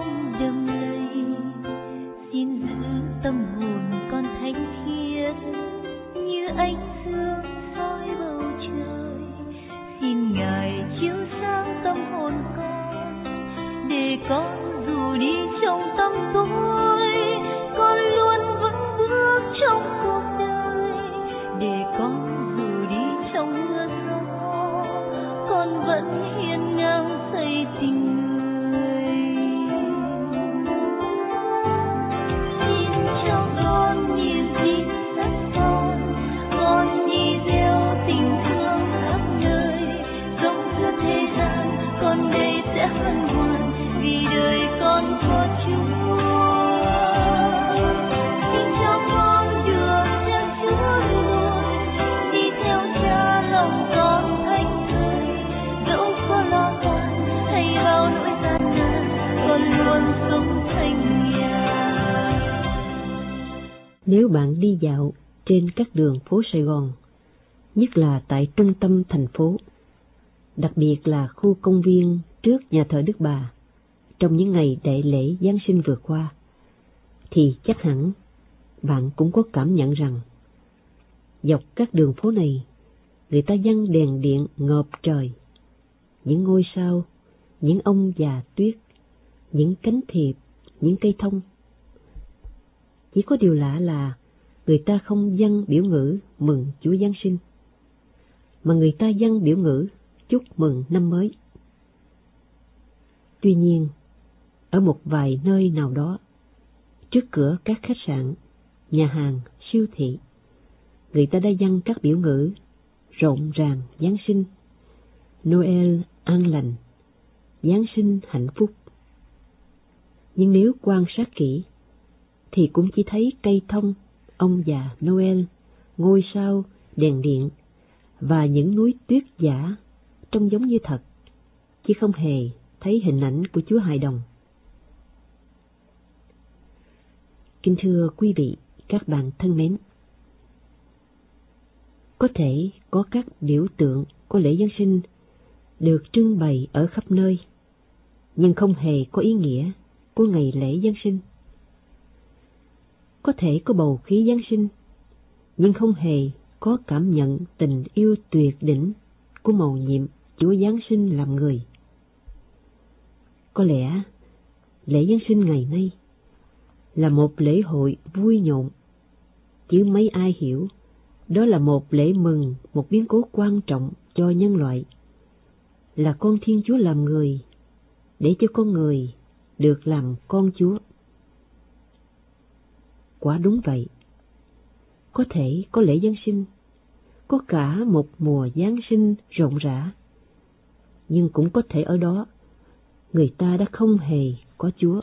trong đầm lầy, xin giữ tâm hồn con thánh khiết như ánh sương soi bầu trời. Xin Ngài chiếu sáng tâm hồn con, để con dù đi trong tăm tối, con luôn vững bước trong cuộc đời. Để con dù đi trong mưa gió, con vẫn hiên ngang xây tình người. Xin cho con nhìn tin rất con đi gieo tình thương khắp nơi. Dòng giữa thế gian con đây sẽ hân hoan, vì đời con có Chúa. Xin cho con được theo Chúa luôn, đi theo Cha lòng con thánh thơi. Dẫu có lo toan hay bao nỗi gian nan, con luôn sống thanh nhàn. Nếu bạn đi dạo trên các đường phố Sài Gòn, nhất là tại trung tâm thành phố, đặc biệt là khu công viên trước nhà thờ Đức Bà, trong những ngày đại lễ Giáng sinh vừa qua, thì chắc hẳn bạn cũng có cảm nhận rằng dọc các đường phố này, người ta dăng đèn điện ngợp trời, những ngôi sao, những ông già tuyết, những cánh thiệp, những cây thông. Chỉ có điều lạ là người ta không dăng biểu ngữ mừng Chúa Giáng sinh, mà người ta dăng biểu ngữ chúc mừng năm mới. Tuy nhiên, ở một vài nơi nào đó, trước cửa các khách sạn, nhà hàng, siêu thị, người ta đã dăng các biểu ngữ rộn ràng Giáng sinh, Noel an lành, Giáng sinh hạnh phúc. Nhưng nếu quan sát kỹ, thì cũng chỉ thấy cây thông, ông già Noel, ngôi sao, đèn điện và những núi tuyết giả trông giống như thật, chứ không hề thấy hình ảnh của Chúa hài đồng. Kính thưa quý vị, các bạn thân mến, có thể có các biểu tượng của lễ Giáng sinh được trưng bày ở khắp nơi, nhưng không hề có ý nghĩa của ngày lễ Giáng sinh. Có thể có bầu khí Giáng sinh, nhưng không hề có cảm nhận tình yêu tuyệt đỉnh của mầu nhiệm Chúa Giáng sinh làm người. Có lẽ lễ Giáng sinh ngày nay là một lễ hội vui nhộn, chứ mấy ai hiểu đó là một lễ mừng, một biến cố quan trọng cho nhân loại, là con Thiên Chúa làm người, để cho con người được làm con Chúa. Quả đúng vậy, có thể có lễ Giáng sinh, có cả một mùa Giáng sinh rộn rã, nhưng cũng có thể ở đó người ta đã không hề có Chúa.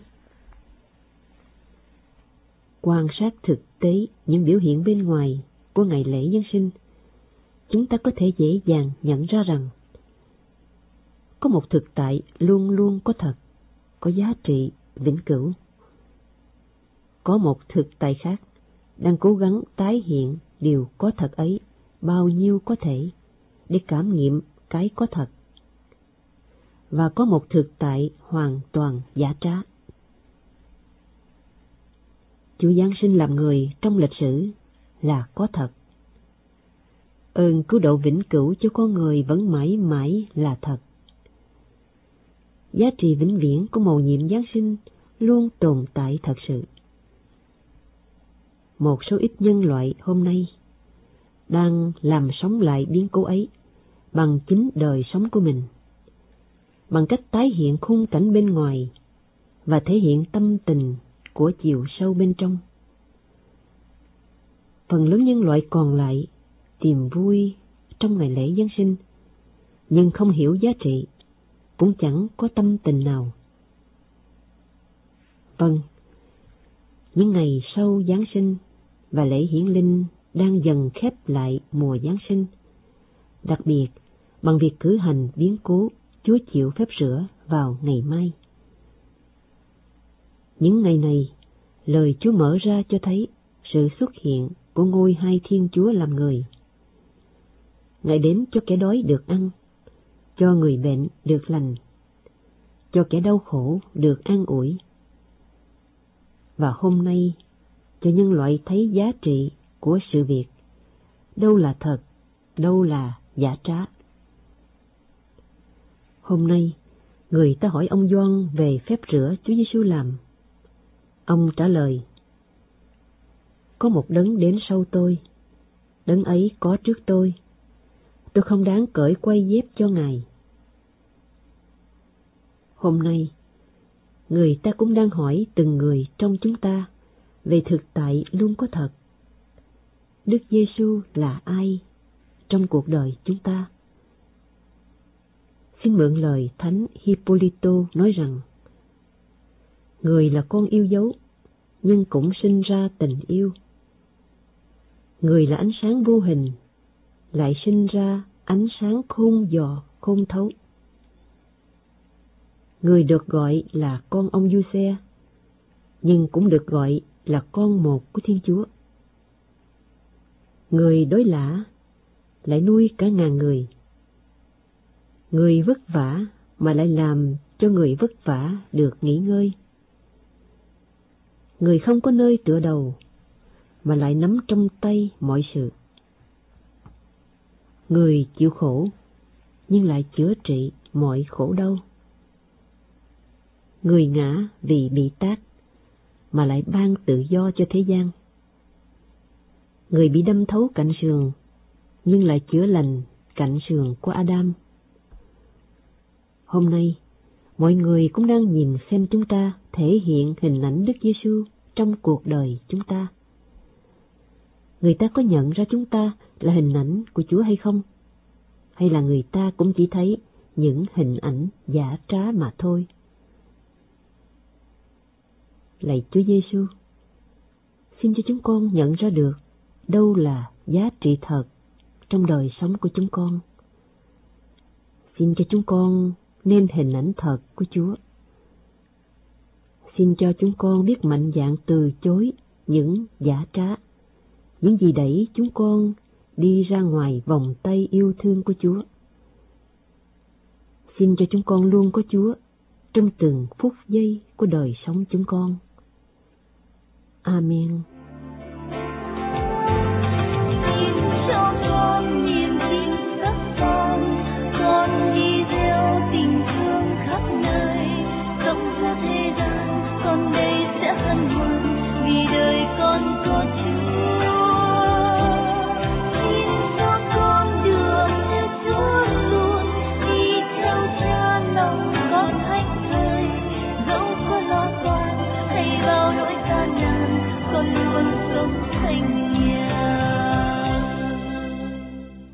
Quan sát thực tế những biểu hiện bên ngoài của ngày lễ Giáng sinh, chúng ta có thể dễ dàng nhận ra rằng có một thực tại luôn luôn có thật, có giá trị vĩnh cửu. Có một thực tại khác đang cố gắng tái hiện điều có thật ấy bao nhiêu có thể để cảm nghiệm cái có thật. Và có một thực tại hoàn toàn giả trá. Chúa Giáng sinh làm người trong lịch sử là có thật. Ơn cứu độ vĩnh cửu cho con người vẫn mãi mãi là thật. Giá trị vĩnh viễn của mầu nhiệm Giáng sinh luôn tồn tại thật sự. Một số ít nhân loại hôm nay đang làm sống lại biến cố ấy bằng chính đời sống của mình, bằng cách tái hiện khung cảnh bên ngoài và thể hiện tâm tình của chiều sâu bên trong. Phần lớn nhân loại còn lại tìm vui trong ngày lễ Giáng sinh, nhưng không hiểu giá trị, cũng chẳng có tâm tình nào. Vâng, những ngày sau Giáng sinh và lễ hiển linh đang dần khép lại mùa Giáng sinh, đặc biệt bằng việc cử hành biến cố Chúa chịu phép rửa vào ngày mai. Những ngày này, lời Chúa mở ra cho thấy sự xuất hiện của ngôi hai Thiên Chúa làm người. Ngài đến cho kẻ đói được ăn, cho người bệnh được lành, cho kẻ đau khổ được an ủi, và hôm nay cho nhân loại thấy giá trị của sự việc, đâu là thật, đâu là giả trá. Hôm nay, người ta hỏi ông Gioan về phép rửa Chúa Giêsu làm. Ông trả lời: có một đấng đến sau tôi, đấng ấy có trước tôi không đáng cởi quai dép cho Ngài. Hôm nay, người ta cũng đang hỏi từng người trong chúng ta về thực tại luôn có thật. Đức Giêsu là ai trong cuộc đời chúng ta? Xin mượn lời Thánh Hippolyto nói rằng: người là con yêu dấu, nhưng cũng sinh ra tình yêu. Người là ánh sáng vô hình, lại sinh ra ánh sáng khôn dò, khôn thấu. Người được gọi là con ông Giuse, nhưng cũng được gọi là con một của Thiên Chúa. Người đói lả, lại nuôi cả ngàn người. Người vất vả mà lại làm cho người vất vả được nghỉ ngơi. Người không có nơi tựa đầu mà lại nắm trong tay mọi sự. Người chịu khổ nhưng lại chữa trị mọi khổ đau. Người ngã vì bị tát mà lại ban tự do cho thế gian. Người bị đâm thấu cạnh sườn nhưng lại chữa lành cạnh sườn của Adam. Hôm nay, mọi người cũng đang nhìn xem chúng ta thể hiện hình ảnh Đức Giêsu trong cuộc đời chúng ta. Người ta có nhận ra chúng ta là hình ảnh của Chúa hay không? Hay là người ta cũng chỉ thấy những hình ảnh giả trá mà thôi? Lạy Chúa Giêsu, xin cho chúng con nhận ra được đâu là giá trị thật trong đời sống của chúng con. Xin cho chúng con nên hình ảnh thật của Chúa. Xin cho chúng con biết mạnh dạn từ chối những giả trá, những gì đẩy chúng con đi ra ngoài vòng tay yêu thương của Chúa. Xin cho chúng con luôn có Chúa trong từng phút giây của đời sống chúng con. Amen. Xin cho con niềm tin sắc son, con đi theo tình thương khắp nơi, sống giữa thế gian, con đây sẽ hân hoan vì đời con có Chúa. Xin cho con được theo Chúa luôn, đi theo Cha lòng con thánh thơi, dẫu có lo toan hay bao nỗi gian nan, con luôn sống thanh nhàn.